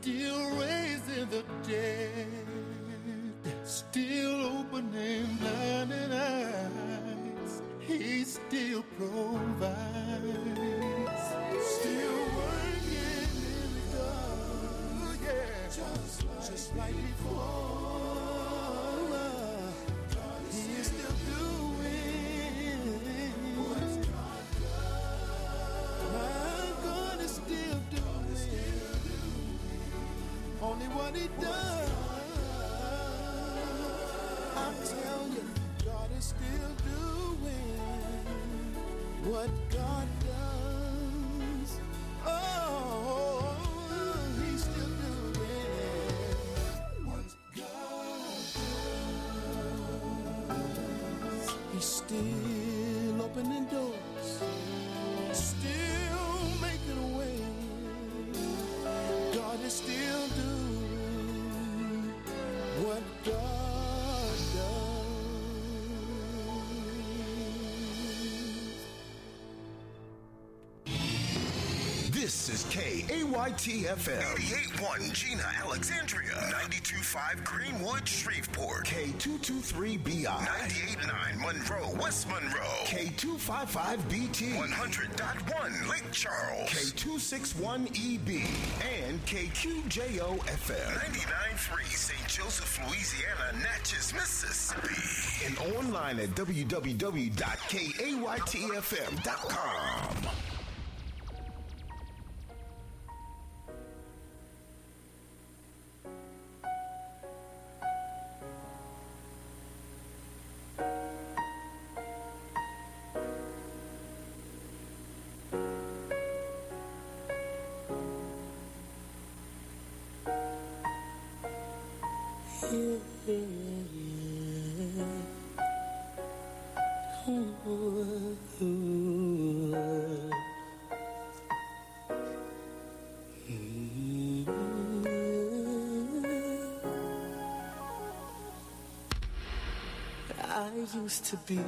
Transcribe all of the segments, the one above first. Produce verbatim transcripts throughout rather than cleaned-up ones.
still raising the dead, still opening blinded eyes. He still provides, still working in the dark, yeah, just like, just like before. He's still doing what God does. My God is still doing only what He does. I tell you, God is still doing what God does. Oh, He's still doing what God does. He's still opening doors, still making a way. God is still doing what God does. This is K A Y T F M. eighty-eight point one Gina, Alexandria. ninety-two point five Greenwood, Shreveport. K two two three B I. ninety-eight point nine Monroe, West Monroe. K two five five B T. one hundred point one Lake Charles. K two six one E B. And K Q J O F M. ninety-nine point three Saint Joseph, Louisiana, Natchez, Mississippi. And online at w w w dot k a y t f m dot com. I used to be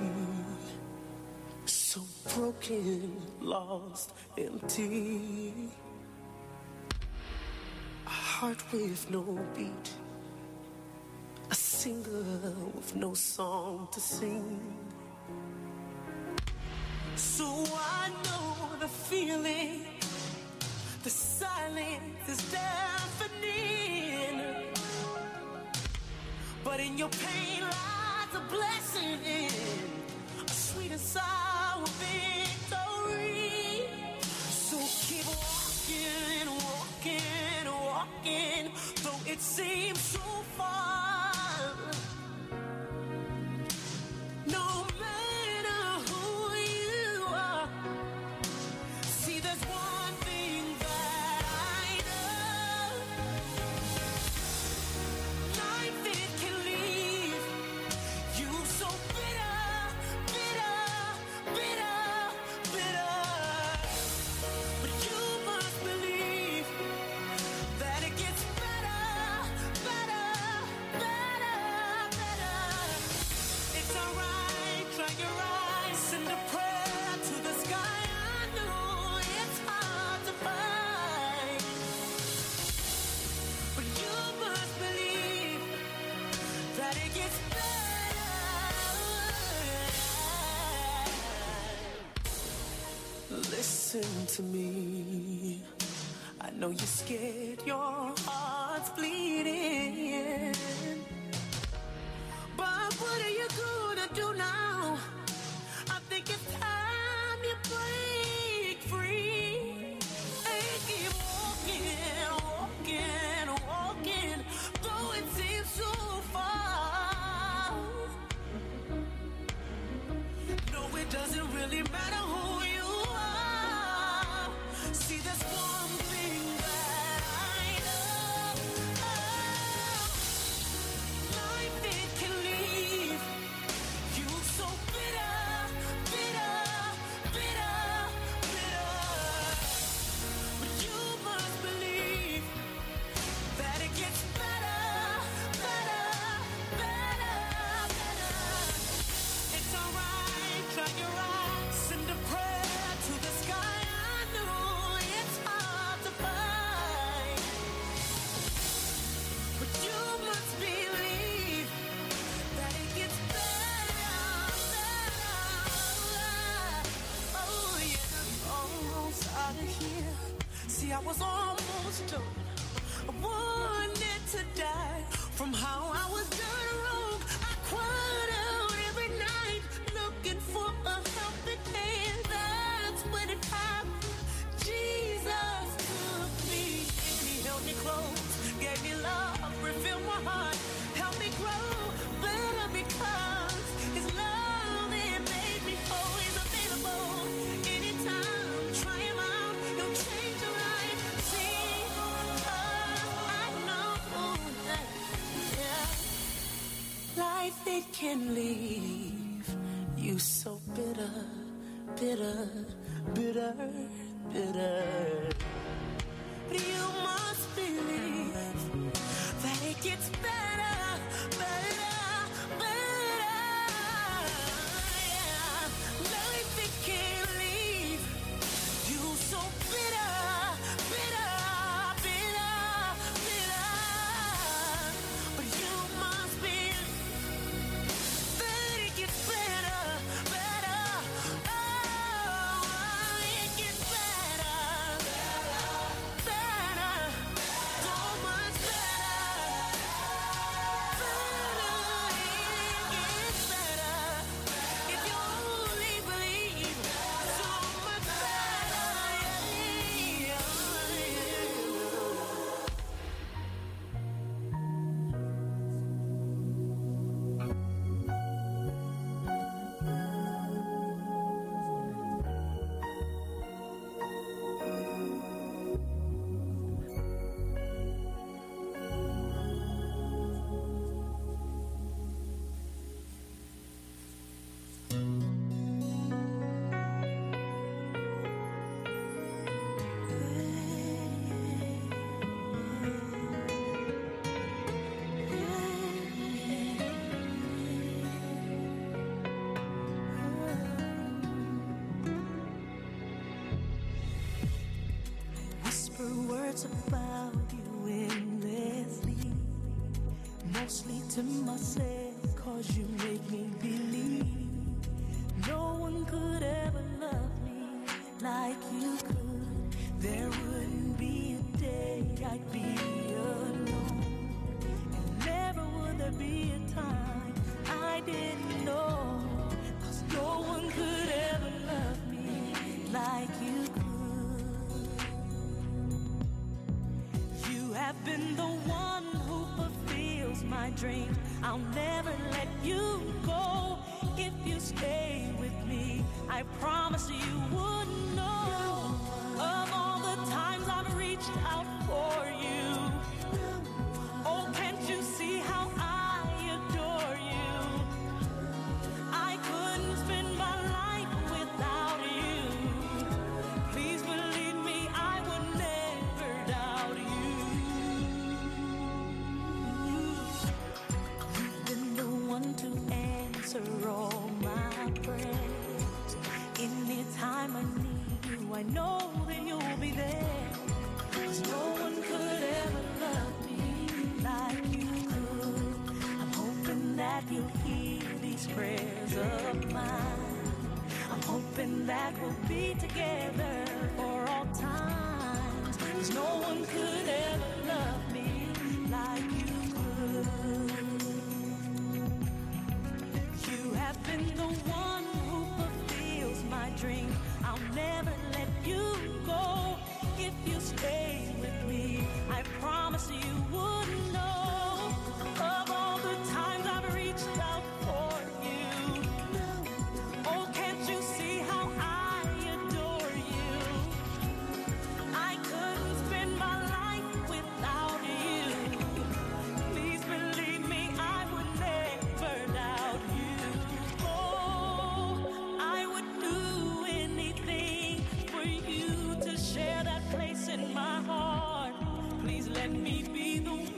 so broken, lost, empty. A heart with no beat, a singer with no song to sing. So I know the feeling, the silence is deafening. But in your pain lies a blessing, a sweet and sour victory. So keep walking, walking, walking, though it seems so far. No matter who you are, see there's one thing that I know. Life, it can leave you so bitter, bitter, bitter, bitter. But you must believe that it gets better, better, better, better. It's alright, dry your eyes, send a prayer to the sky. I know it's hard to find, but you must believe that it gets better. Listen to me. I know you're scared, your heart's bleeding. But what are you gonna do now? I think it's time you break free and keep walking, walking, walking, though it seems so far. No, it doesn't really matter who you are. See, there's one thing that I know. Life, it can leave you so bitter, bitter, out of here. See, I was almost done. I wanted to die from how I was done wrong. I cried out every night looking for a helping hand. That's when it happened. Jesus took me and he held me close, gave me love, refilled my heart, helped me grow better because his love, it made me whole. He's available anytime. Try him out, he'll change your life. See, uh, I know that, yeah, life, it can leave you so bitter, bitter, bitter, bitter. But you must believe that it gets better, better, better. Yeah, life, it can leave you so bitter, bitter, bitter, bitter. But you must believe that it gets better, better. Oh, it gets better, better, so much better, better. It gets better if you only believe. So much better, yeah, yeah. Whisper words about you endlessly, mostly to myself, cause you make me believe no one could ever love me like you could. There wouldn't be a day I'd be alone, and never would there be a time I didn't know, cause no one could ever love me like you could. You have been the one who fulfills my dreams. I'll never let you go. If you stay with me, I promise you wouldn't know of all the times I've reached out for you. Oh, can't you see how I adore you? I couldn't spend my life without you. Please believe me, I would never doubt you. You've been the one to answer all my prayers. Anytime I need you, I know that you'll be there. 'Cause no one could ever love me like you could. I'm hoping that you'll hear these prayers of mine. I'm hoping that we'll be together for all times. 'Cause no one could ever love me like you could. You have been the one who fulfills my dream. I'll never let you go. If you stay with me, I promise you wouldn't know of all the times I've reached out for you. Oh, can't you see how I adore you? I couldn't spend my life without you. Please believe me, I would never doubt you. Oh, I would do anything for you to share that place in my heart. Please let me be the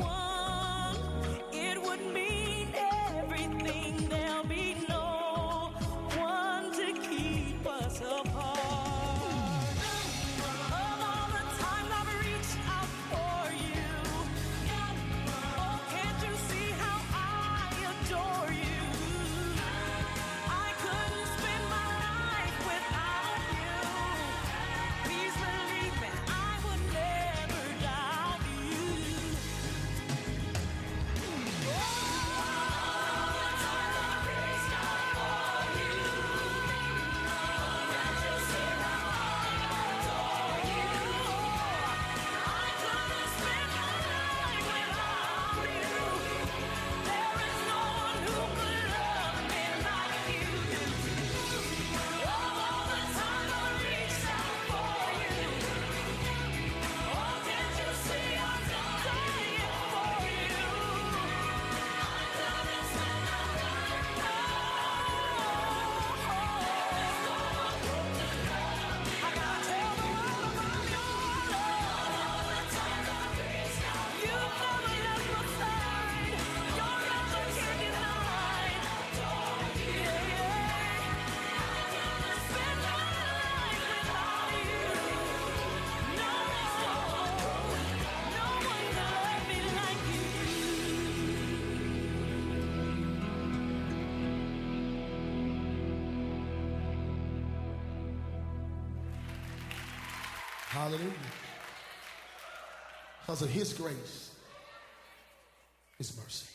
Hallelujah. Because of his grace, his mercy.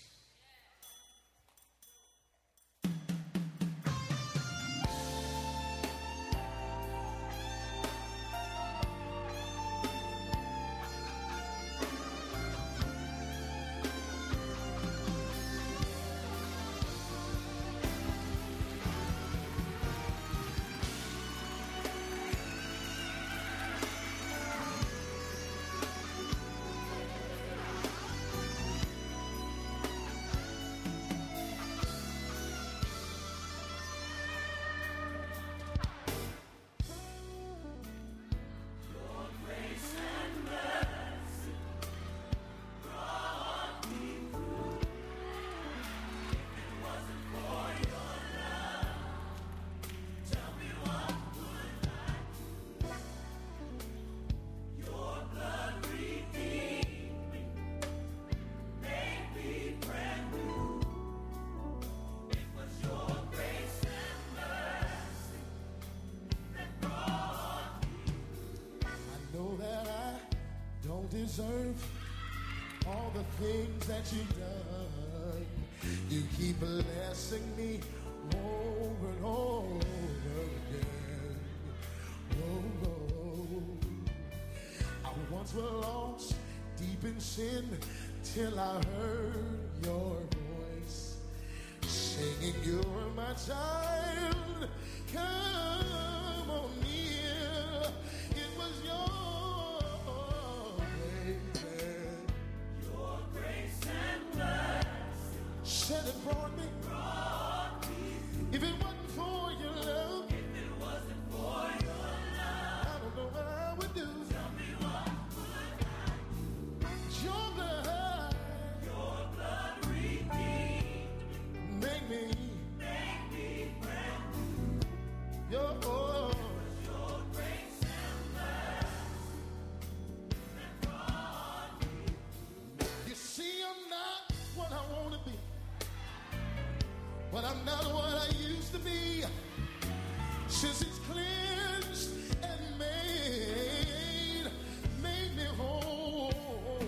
Deserve all the things that you've done. You keep blessing me over and over again. Oh, oh. I once was lost deep in sin till I heard your voice singing, "You're my child, come on near." It was your said it brought me. brought me. If it wasn't for your love, if it wasn't for your love, I don't know what I would do. Tell me what would I do? Your blood, your blood redeemed me. Make me, make me brand new. Your oh, your grace and mercy that brought me. You see, I'm not what I want to be, but I'm not what I used to be. Since it's cleansed and made, made me whole.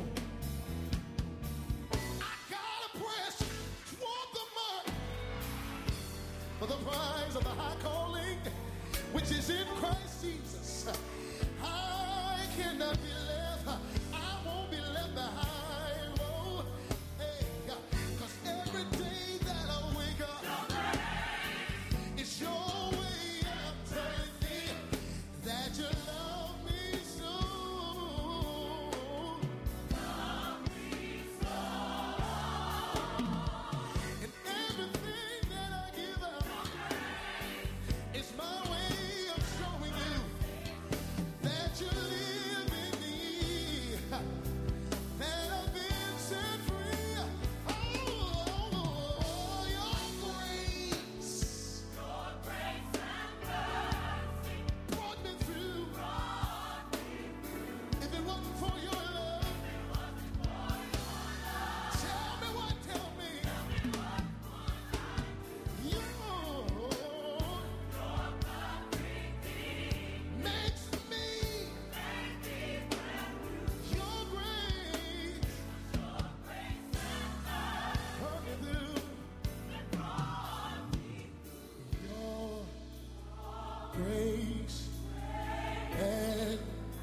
I gotta press toward the mark for the prize of the high calling, which is in Christ Jesus. I cannot be left, I won't be left behind. Oh, hey, 'cause every day that I wake up, it's your way of telling me that you love me so. Love me so. And everything that I give up, it's my way of showing you that you live in me, that I've been set free. Oh, your grace, your grace and mercy brought me through. Brought me through. If it wasn't for your love, if it wasn't for your love, tell me what, tell me. Tell me what would I do? Your, your blood redeemed makes me, make me brand new. Your grace, your grace and mercy brought me through. Brought me through. Your grace and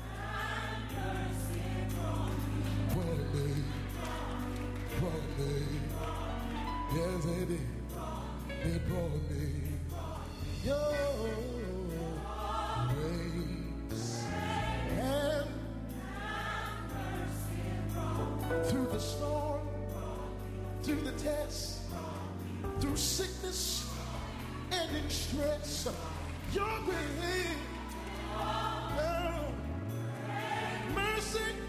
mercy brought me, brought me. Yes, it did. It brought me. Your grace and through the storm, through the test, through sickness and in stress, your grace, oh, mercy,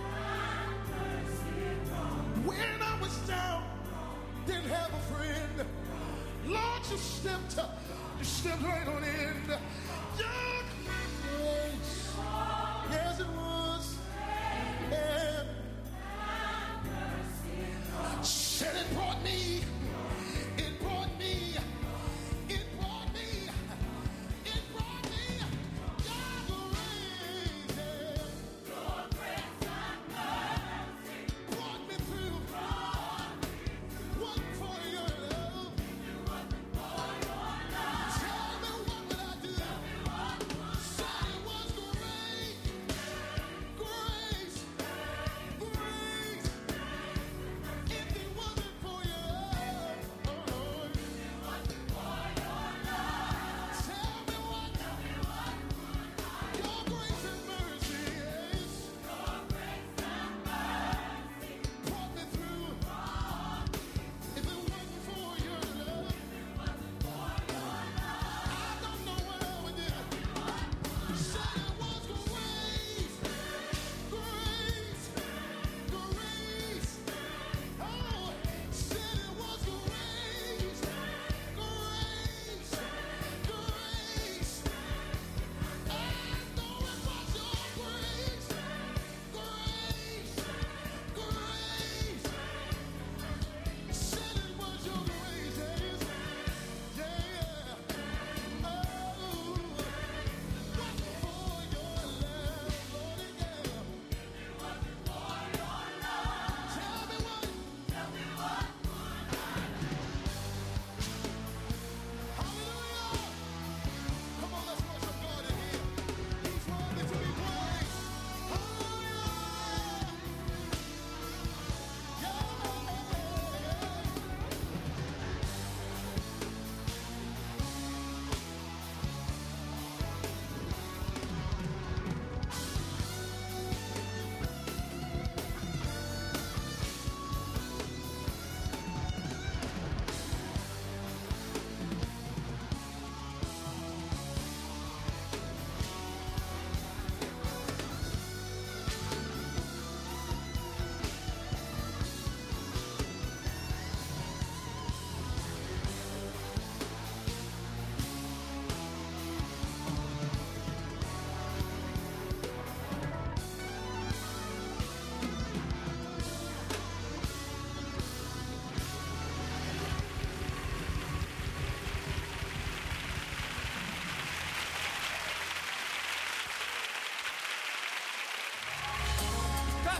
when I was down, didn't have a friend, Lord, you stepped up, you stepped right on in. Your grace, yes it was, and said it brought me, it brought me, it brought me, it brought me. Your grace,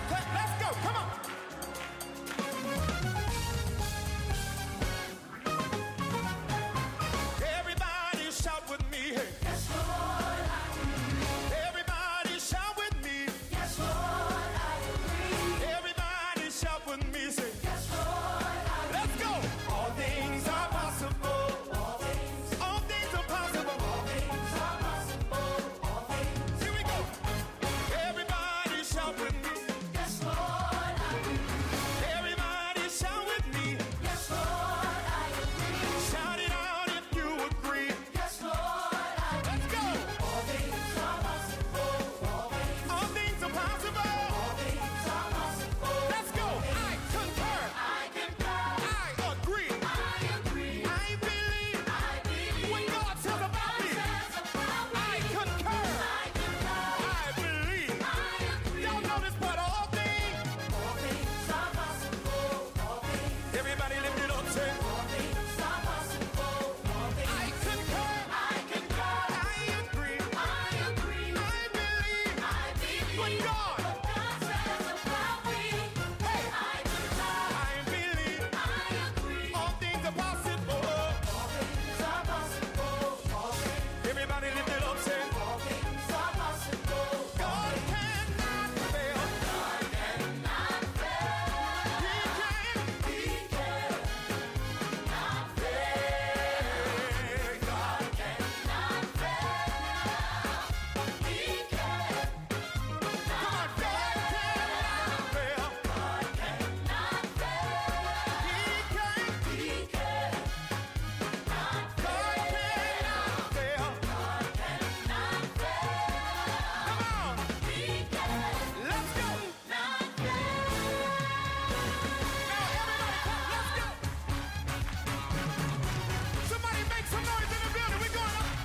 Let- Let's go. Come on. Everybody shout with me. Hey. Yes, Lord, I agree. Everybody shout with me. Yes, Lord, I agree. Everybody shout with me. Say, Yes, Lord, I agree. let's go. All things are possible. All things, All things are possible. all things are possible. All things. Here we go. Everybody shout with me. Yes, Lord, I agree. Everybody shout with me. Yes, Lord, I agree. Shout it out if you agree. Yes, Lord, I agree. Let's go. All things are possible. All things, All things are possible. all things are possible. Let's go. I concur. I concur. I agree. I agree. I believe. I believe. When God says about me, Says about me. I concur. I concur. I believe. I agree. Y'all know this part. All things. All things are possible. All things, Everybody lift it up. Say, all things are possible. All things. I concur. I concur. I agree. I agree. I believe. I believe. When God, God says about me. hey, I concur. I believe. I agree. All things are possible. All things are possible. All things, Everybody lift it up. Say, all things are possible. God cannot fail. God cannot fail. He can. He cannot fail. God Cannot fail. He can. Come on, God cannot fail. God cannot fail. He can. He can. God cannot fail. God cannot fail. Come on, He can. let's go. Not fail. Now everybody clap. Let's go. Somebody make some noise in the building. We're going up.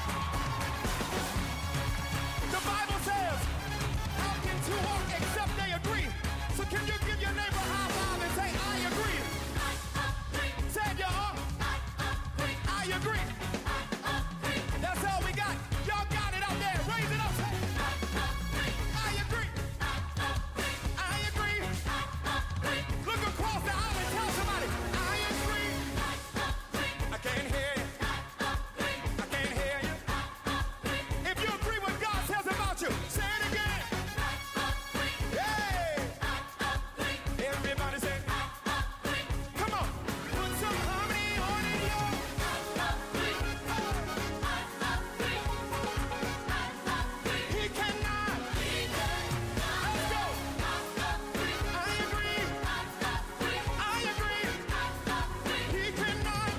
The Bible says, how can two walk except they agree? So can you give your neighbor a high five and say, I agree? Say it, y'all. I agree. That's all we got. Y'all got it out there. Raise it up. Say, I agree. I agree. Look across the aisle and tell somebody, I agree. I can't hear you. I can't hear you. If you agree what God says about you, say it again. Hey! Everybody say, come on. Put some harmony on it, y'all. He cannot. Let's go. I agree. I agree. He cannot.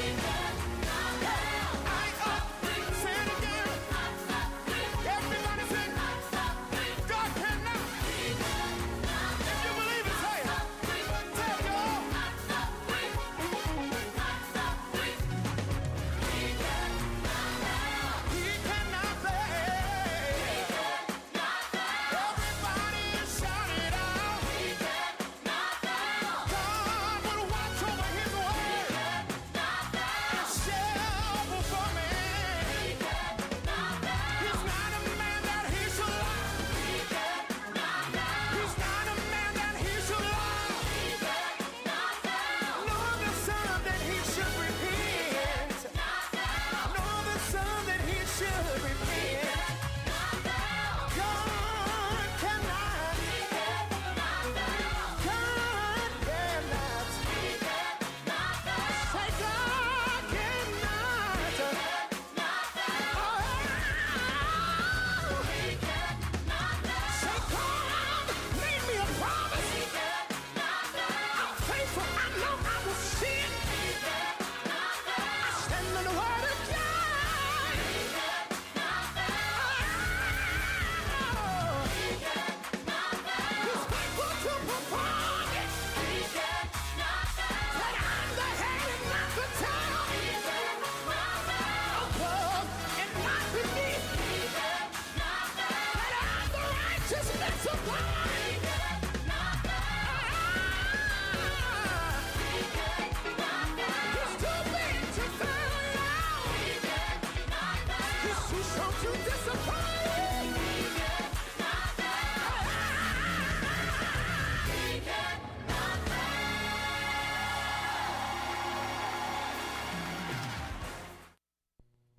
I agree. Say it again. Everybody say, God cannot. If you believe it, say it. Say it, y'all. He cannot fail. Everybody shout it out. God will watch over his word. Shall perform it. He's not a man that he should lie. He's not a man that he should lie. Nor the son that he should repent. Nor the son that he should repent. God cannot. God cannot. Say God cannot. Say God, leave me a promise. I'm faithful. I know I will see it. I stand on the word of God. He's faithful to perform it. That I'm the head and not the tail. Above and not beneath. That I'm the righteousness of God. He's too big to fail. He's too strong to disappoint.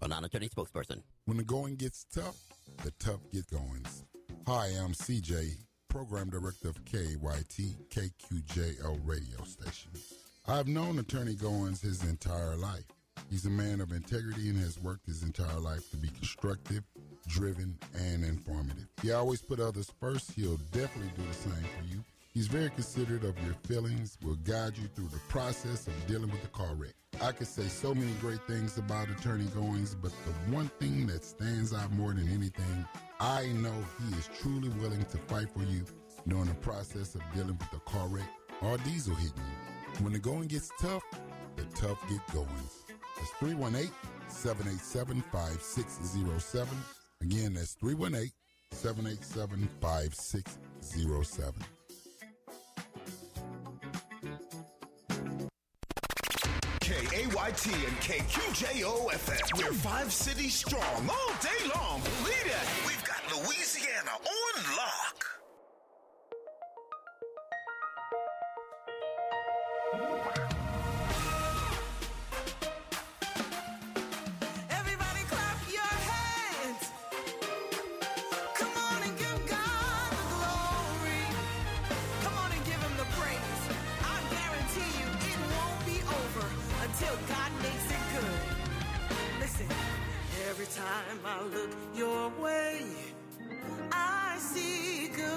a non-attorney spokesperson. When the going gets tough, the tough get goings. Hi, I'm C J, Program Director of K A Y T, K Q J L radio station. I've known Attorney Goins his entire life. He's a man of integrity and has worked his entire life to be constructive, driven, and informative. He always put others first. He'll definitely do the same for you. He's very considerate of your feelings, will guide you through the process of dealing with the car wreck. I could say so many great things about Attorney Goins, but the one thing that stands out more than anything, I know he is truly willing to fight for you during the process of dealing with the car wreck or diesel hitting you. When the going gets tough, the tough get goings. That's three one eight, seven eight seven, five six zero seven. Again, that's three one eight, seven eight seven, five six zero seven. K A Y T and K Q J O F M. We're five cities strong all day long. Believe that. We've got Louisiana on lock. Everybody clap your hands. Come on and give God the glory. Come on and give him the praise. I guarantee you it won't be over until God makes it good. Listen, every time I look your way, I see good.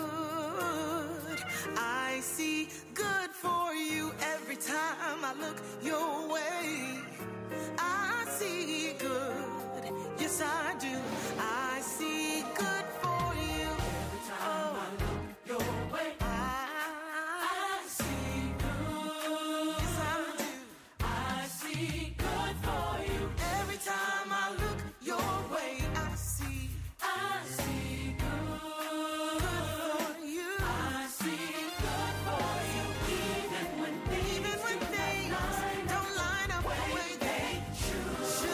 I see good for you every time I look your way. I see good. Yes, I do. I see good for you. Every time I look your way, I, I see good. Yes, I do. I see good for you. Every time I look your way, I see. I see good. Good for you. I see good for you. Even when things, even when things don't line up the way they should.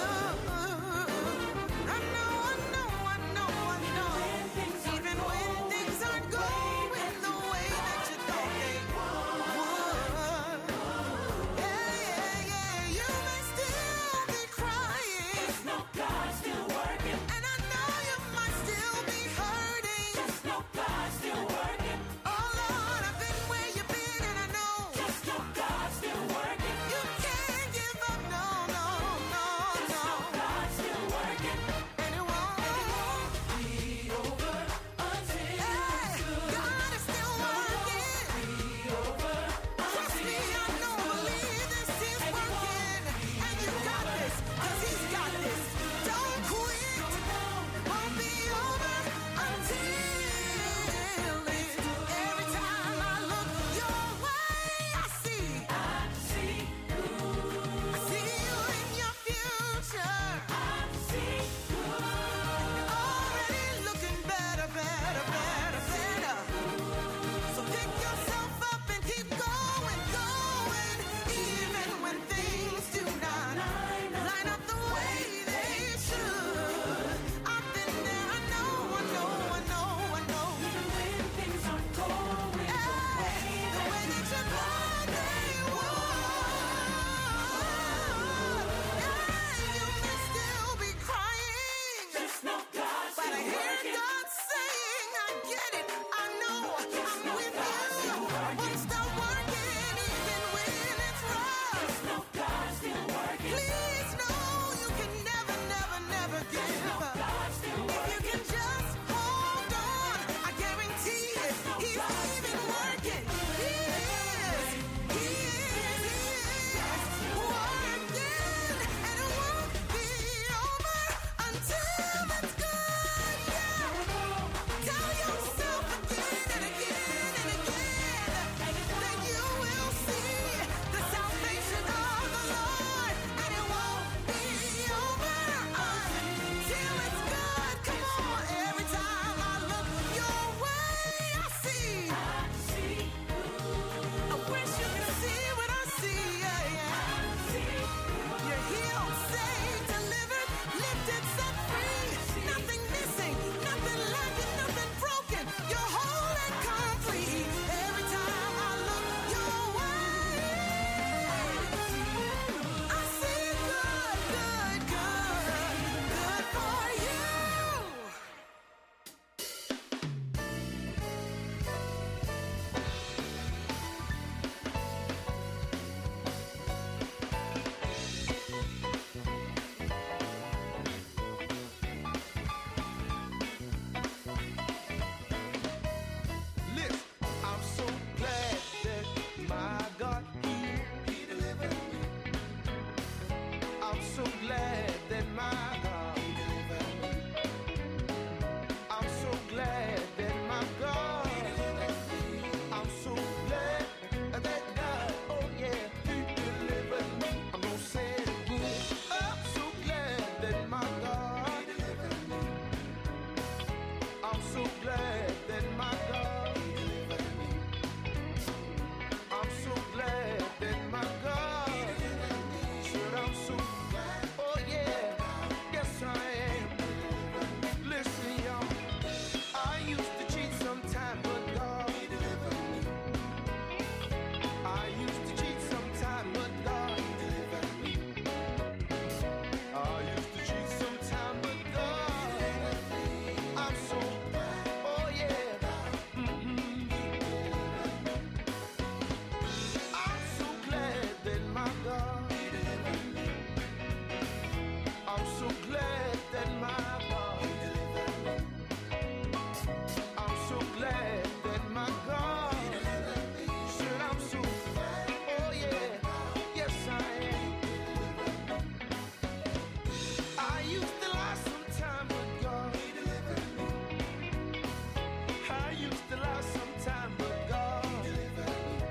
I know, I know, I know, I know. Even when things aren't going the way that you thought they would. Yeah, yeah, yeah. You may still be crying. Just know God's still working. And I know you might still be hurting. Just know God's still working. Oh Lord, I've been where you've been and I know. Just know God's still working. You can't give up, no, no, no, no. Just know God's still working. And it won't be over until it's good. God is still working. Be over. Trust me, I know, believe this is working. And you got this, cause he's got this. Don't quit. It won't be over until it's good. Every time I look your way, I see. I see good. I see you in your future. I see good. You're already looking better, better, better, better. So pick yourself up and keep going, going. Even when things do not line up the way they should. I've been there, I know, I know, I know, I know. Even when things aren't going the way that you thought they would. Yeah, you may still be crying. Just know God's but I hear God saying, I get it, I know, I'm with you. Won't stop working even when it's rough. Just know God's still working. Please know you can never, never, never give up. If you can just hold on, I guarantee it, he's even working. He is, he is, he is working. And it won't be over until it's good. Yeah. Tell yourself again and again and again. so glad that my God delivered me. I'm so glad that my God said I'm so glad. Oh yeah, yes I am. Listen y'all, I used to cheat sometime, but God delivered me. I used to cheat sometime, but God delivered me. I used to cheat sometime, but God, I'm so glad. Oh yeah. Mm-hmm. I'm so glad that my God delivered me. I'm so glad that my God delivered me. I'm so glad that my God said I'm so glad. Oh yeah, yes I am. I used to lie sometime, but God delivered me. I used to lie sometime, but God delivered me.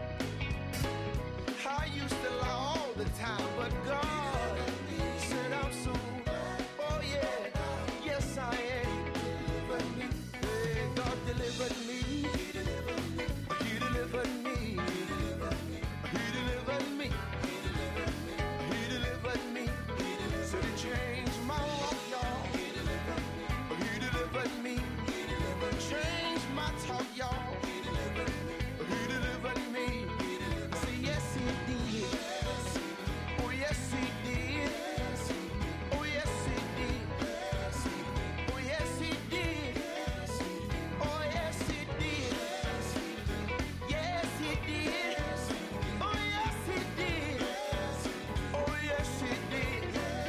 I used to lie all the time, but God said I'm so glad. Oh yeah, yes I am. Delivered me. Hey, God delivered me. He delivered me. He delivered me. He delivered me. He delivered me. Said he changed my walk, y'all. He delivered me. He delivered me. Changed my talk, y'all. He delivered me. He delivered me. Say yes he did. Oh yes he did. Oh yes he did. Oh yes he did. Oh yes he did. Yes he did. Oh yes he did. Oh yes he did.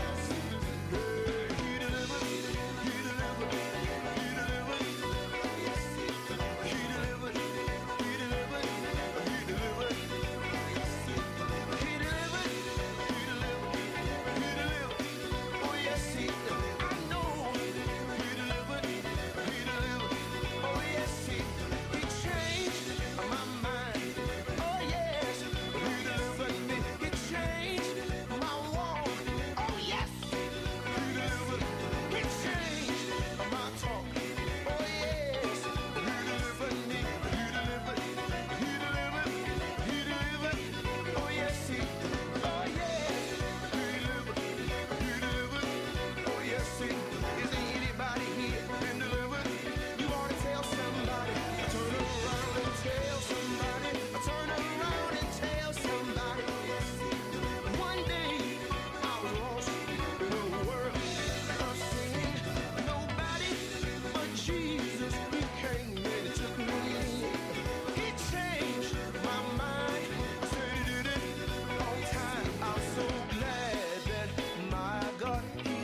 He delivered. He delivered. He delivered. He delivered. He delivered. He delivered. He delivered. He delivered. He delivered. Oh yes he did. I know. He delivered. He delivered. Oh yes he he changed my mind. Oh yes. He delivered me. He changed my walk. Oh yes. He delivered. He changed my talk. Oh yes. He delivered me. He delivered. He delivered. He delivered. Oh yes he. Oh yes. He delivered. He delivered. Oh yes he. Is there anybody here been delivered? You ought to tell somebody. Turn around and tell somebody. Turn around and tell somebody. One day I was lost in a world of sin. Nobody but Jesus. He came and he took me. He changed my mind. Said he did it on time. I'm so glad that my God he.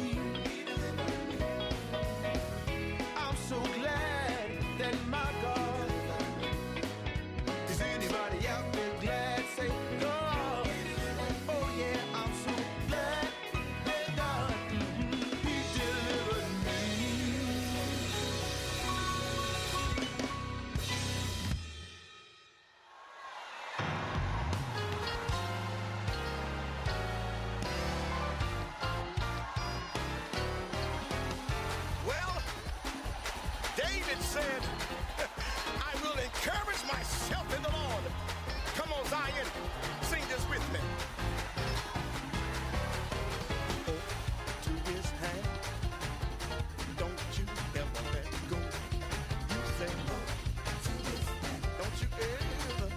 I'm so glad that my God. Is anybody out there glad? Say God. Oh yeah, I'm so glad that God mhm, he delivered me. Well, David said, I will encourage myself in the Lord. Come on, Zion, sing this with me. Oh, to his hand, don't you ever let go. You say, oh, to his hand, don't you ever,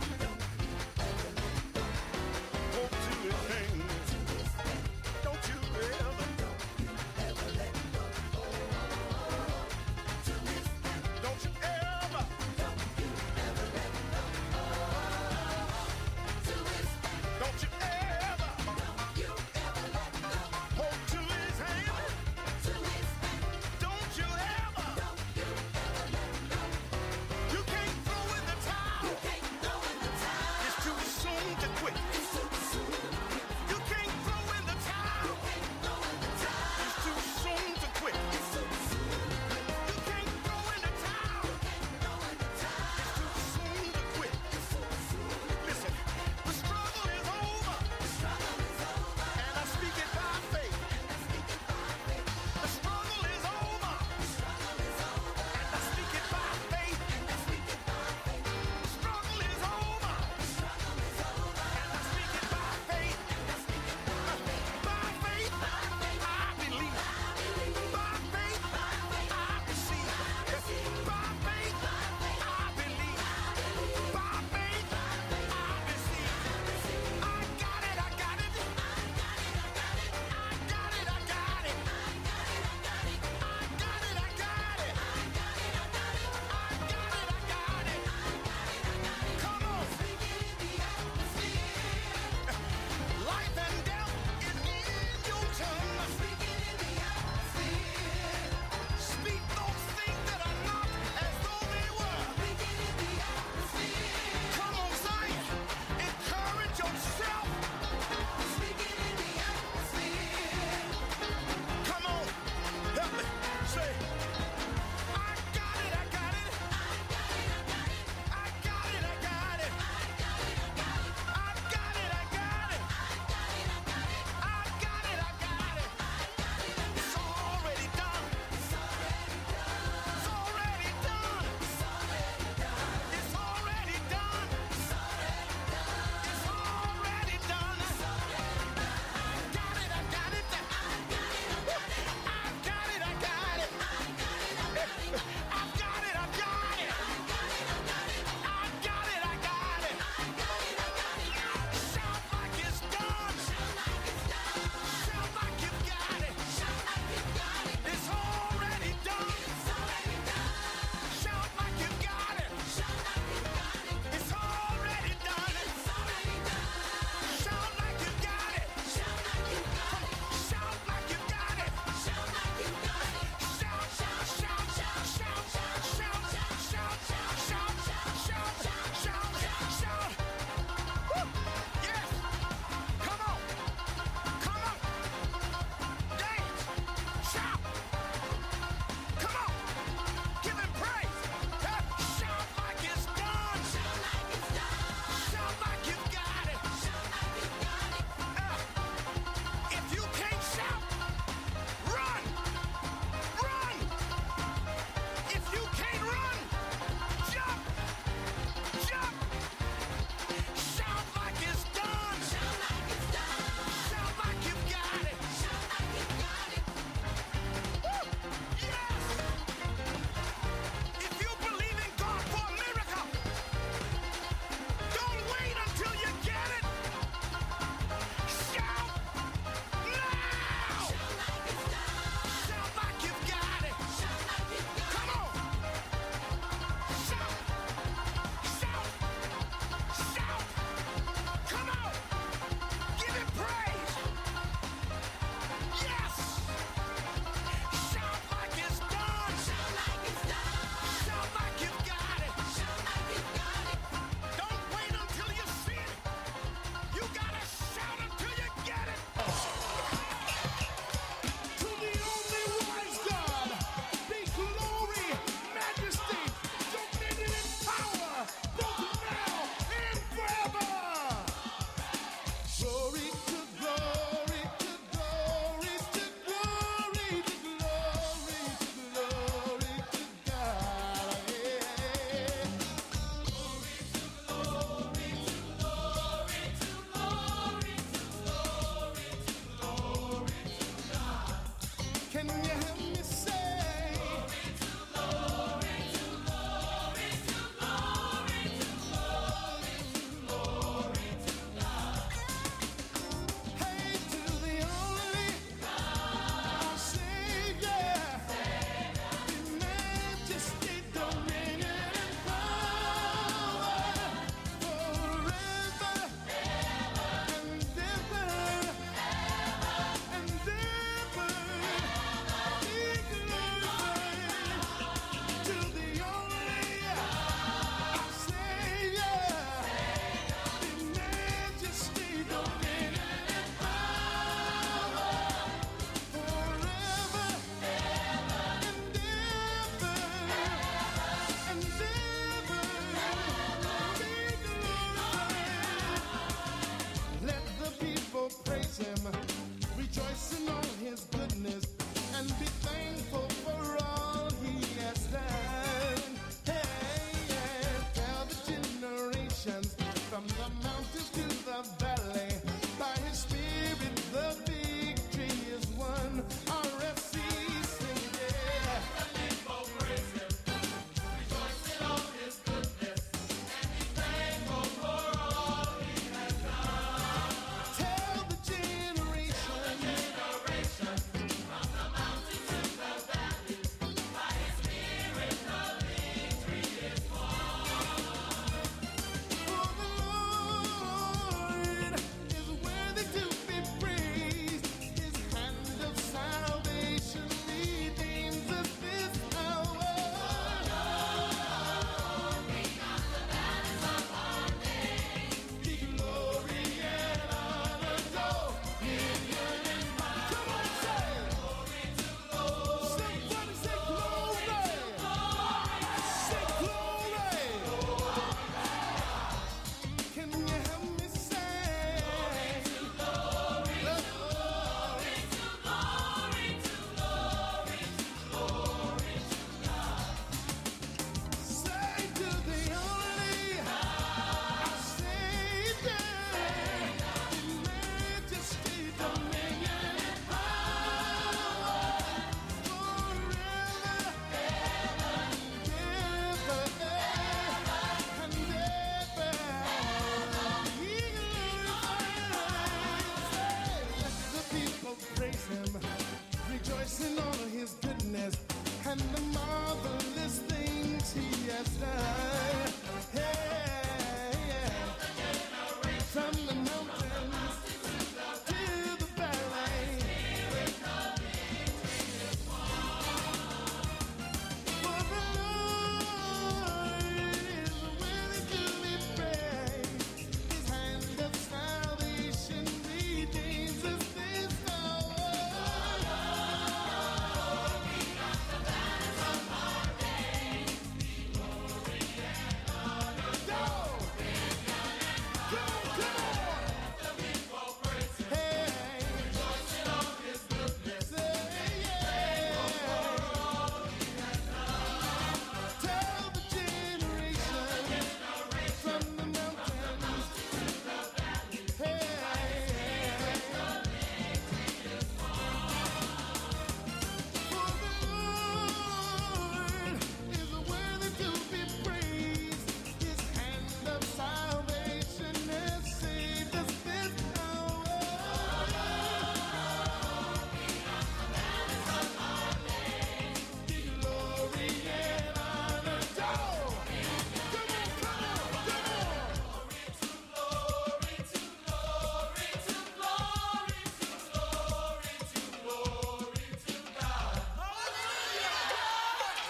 oh, to his hand, don't you ever, don't you ever, don't you ever.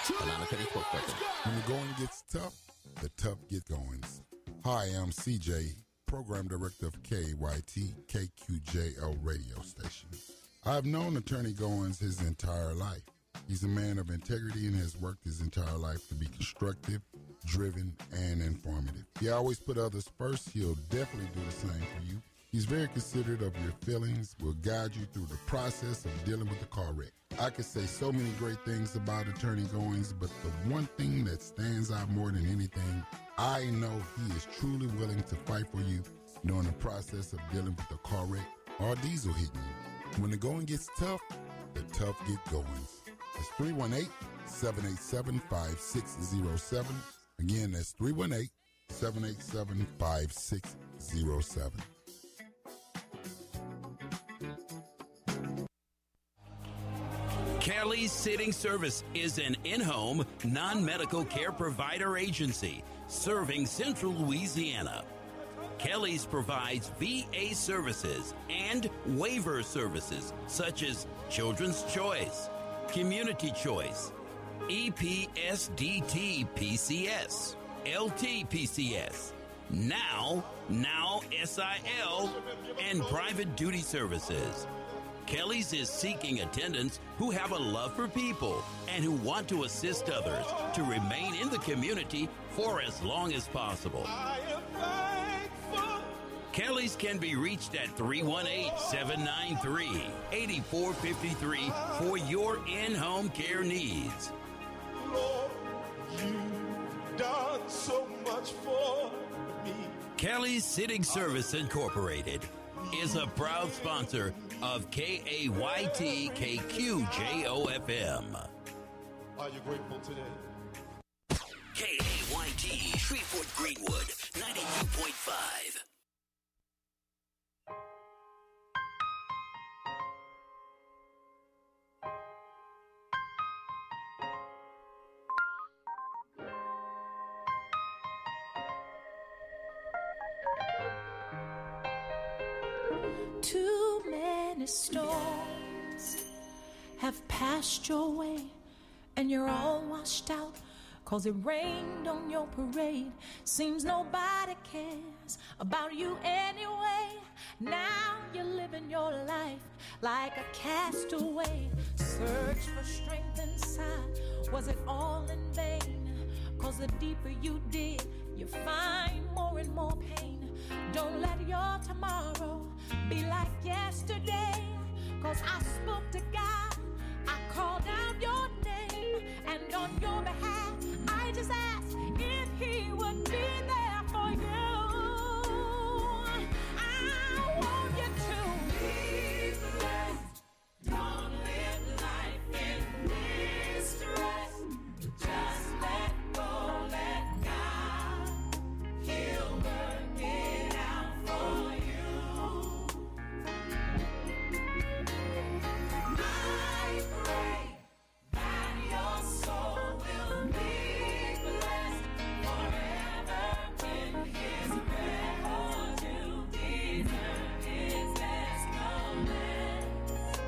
Banana Cutting Spokesperson. When the going gets tough, the tough get goings. Hi, I'm C J, Program Director of K Y T K Q J L radio station. I've known Attorney Goins his entire life. He's a man of integrity and has worked his entire life to be constructive, driven, and informative. He always put others first. He'll definitely do the same for you. He's very considerate of your feelings, will guide you through the process of dealing with the car wreck. I could say so many great things about Attorney Goins, but the one thing that stands out more than anything, I know he is truly willing to fight for you during the process of dealing with the car wreck or diesel hitting you. When the going gets tough, the tough get goings. That's three one eight, seven eight seven, five six zero seven. Again, that's three one eight, seven eight seven, five six zero seven. Kelly's Sitting Service is an in-home, non-medical care provider agency serving Central Louisiana. Kelly's provides V A services and waiver services such as Children's Choice, Community Choice, E P S D T P C S, L T P C S, Now, Now S I L, and private duty services. Kelly's is seeking attendants who have a love for people and who want to assist others to remain in the community for as long as possible. Kelly's can be reached at three one eight, seven nine three, eight four five three for your in-home care needs. Lord, you've done so much for me. Kelly's Sitting Service Incorporated is a proud sponsor of K A Y T K Q J O F M. Are you grateful today? K A Y T Shreveport Greenwood ninety-two point five. Too many storms have passed your way, and you're all washed out, 'cause it rained on your parade. Seems nobody cares about you anyway. Now you're living your life like a castaway. Search for strength inside. Was it all in vain? 'Cause the deeper you dig, you find more and more pain. Don't let your tomorrow be like yesterday, 'cause I spoke to God, I called out your name, and on your behalf, I just asked if he would be there for you. I want you to be blessed. Don't live life in distress. Just let go, let God. He'll work it out for you. I pray that your soul will be blessed forever in his presence. You deserve his best comments.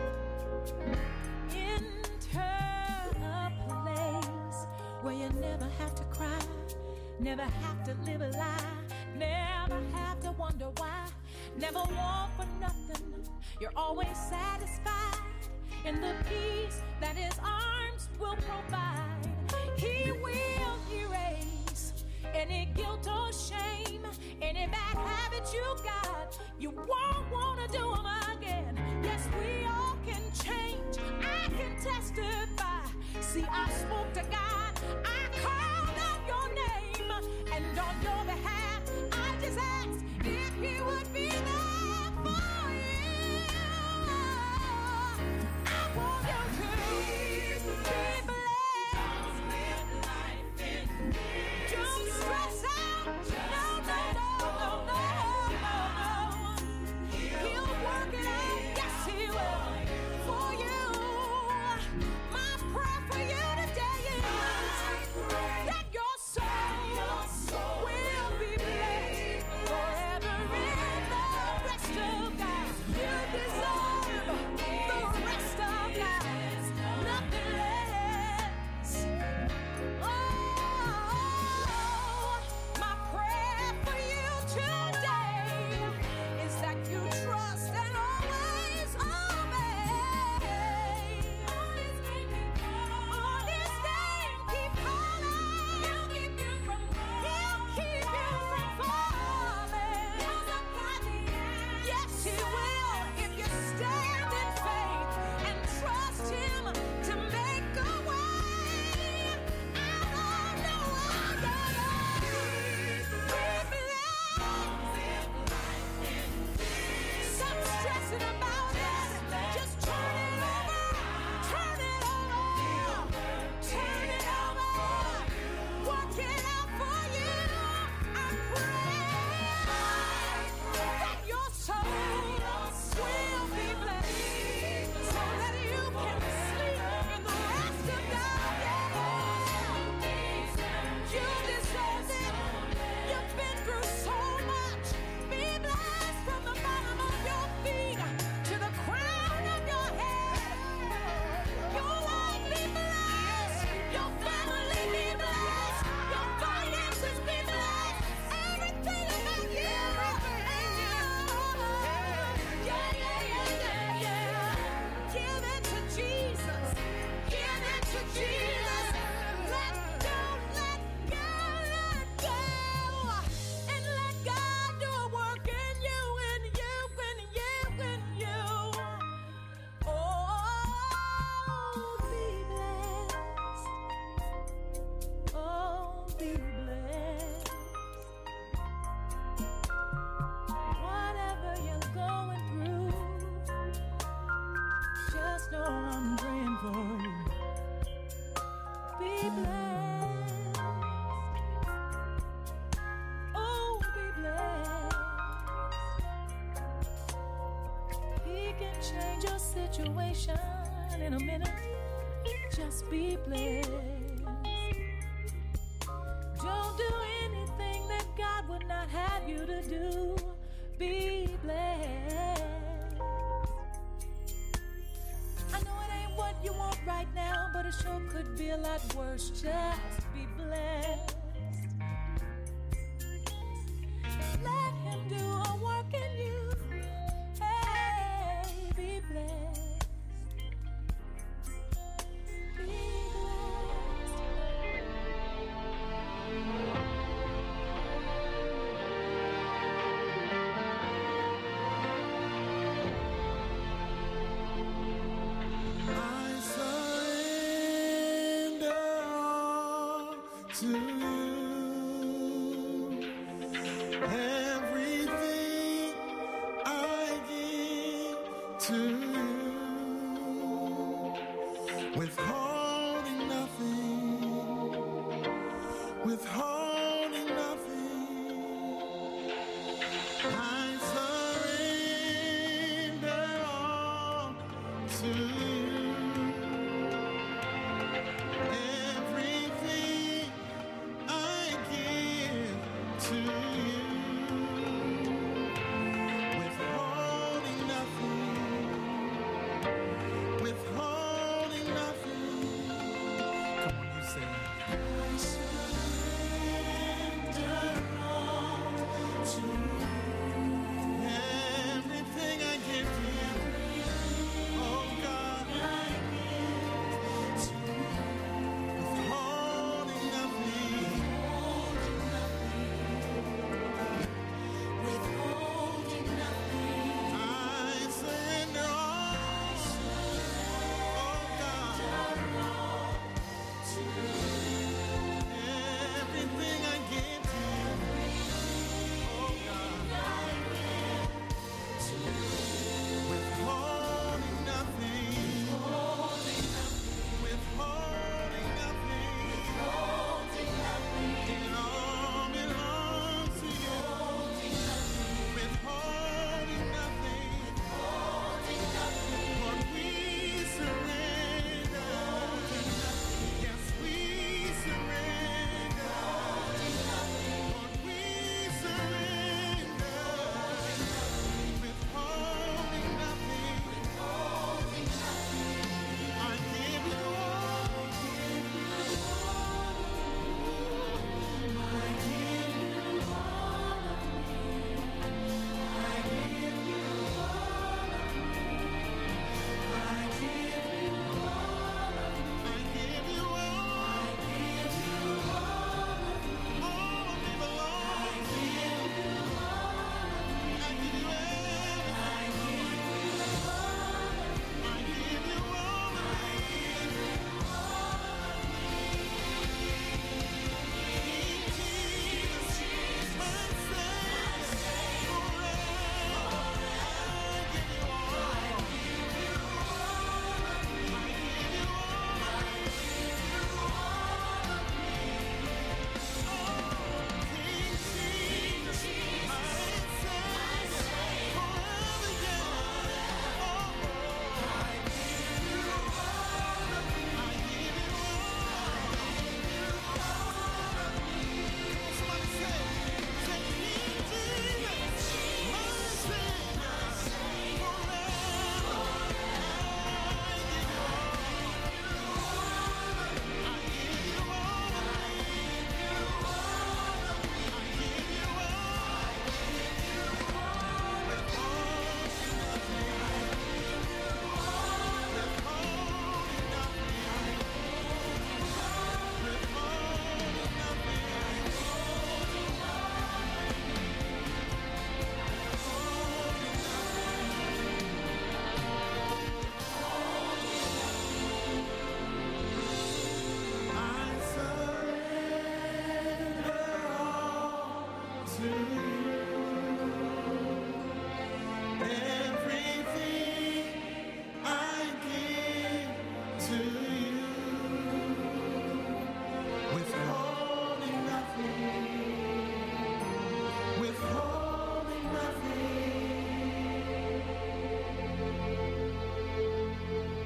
Enter a place where you never have to cry, never have to live a lie, never have to wonder why, never want for nothing. You're always satisfied in the peace that his arms will provide. He will erase any guilt or shame, any bad habits you got. You won't want to do them again. Yes, we all can change. I can testify. See, I spoke to God. I called out your name, and on your behalf, I just asked if he would be there for you. I want you to be blessed. Don't live life in fear. Don't stress out. No, no, no, no, no, no. He'll work it out. Yes, he will. For you. My prayer for you today is shine in a minute. Just be blessed. Don't do anything that God would not have you to do. Be blessed. I know it ain't what you want right now, but it sure could be a lot worse. Just be blessed. Let him do a work in you. Hey, be blessed. Be blessed. I surrender all to you. Everything I give to you. Withholding nothing. Withholding nothing. I surrender all to you. Everything I give to you. Withholding nothing. Withholding nothing. Come on, you say it. I surrender all to you. Everything I give to you. Oh God. Withholding nothing. Withholding nothing. I surrender all. Oh God. Everything I give to you. Oh God. Withholding nothing. Withholding nothing. It all belongs to you. Withholding nothing. Lord, we surrender. Yes, we surrender. Lord, we surrender. Withholding nothing. I give you all. I give you all. All of me belongs to you. I give you everything. I give you all of me. King Jesus, my Savior, forever. I give you all. I give you all. King Jesus, my Savior, forever, yeah. Oh, I give you all. I give you all. Somebody say, say, King Jesus, my Savior, forever. I give you all. I give you all. I surrender all to you. Everything I give to you. Withholding nothing. Withholding nothing.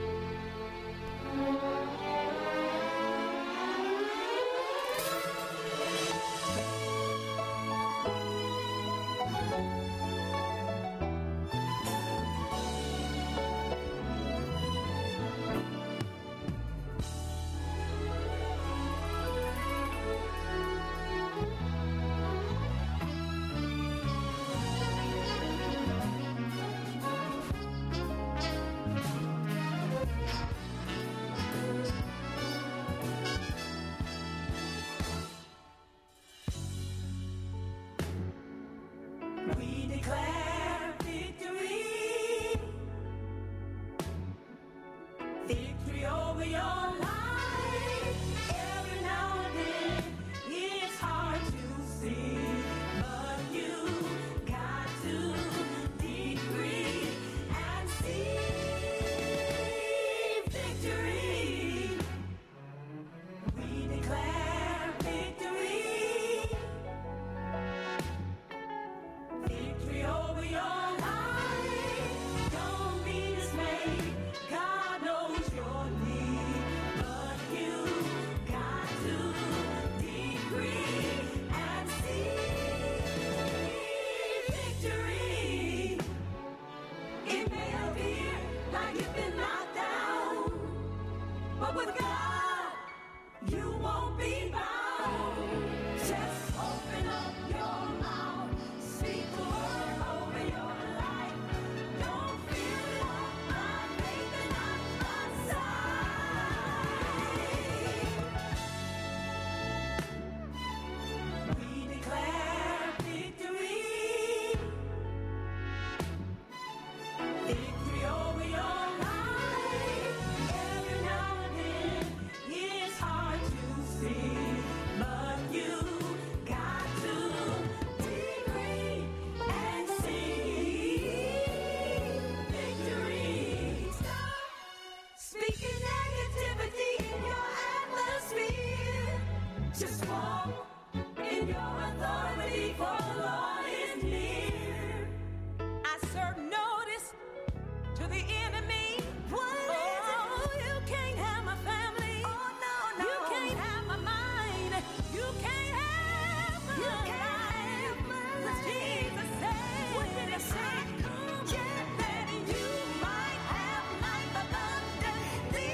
in your authority, for the Lord is near. I serve notice to the enemy. What is oh, it? You can't have my family. Oh, no, no. You can't have my mind. You can't have my you life. Can't have my life. Jesus said, what did it say? Yeah, that you might have life abundantly.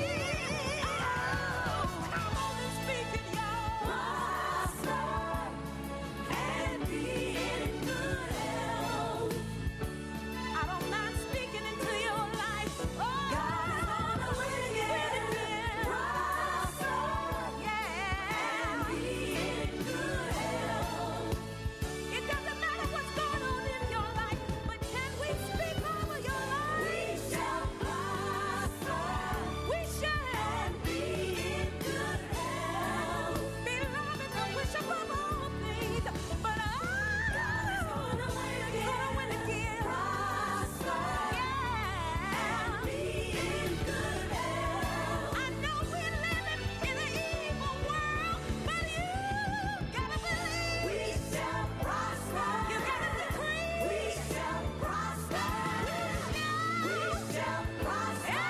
Oh, come on and speak it, y'all. Prosper and be in good health. I don't mind speaking into your life. Oh, God is gonna win again. Prosper, yeah, and be in good health. It doesn't matter what's going on in your life, but can we speak over your life? We shall prosper. We shall and be in good health. Beloved, I wish above all things, but I God is gonna win again. Gonna win again. Prosper, yeah, and be in good health. I know we're living in an evil world, but you gotta believe. We shall prosper. You gotta decree. We shall prosper. We shall prosper.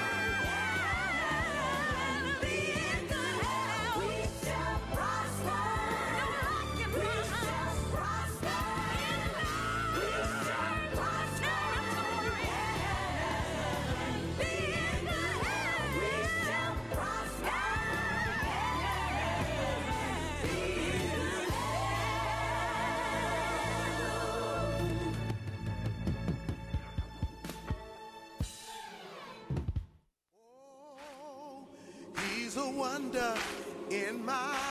And be in good health. We shall prosper. No lack in we shall prosper. We shall prosper. Be in good health. We shall prosper. Be in good He's a wonder in my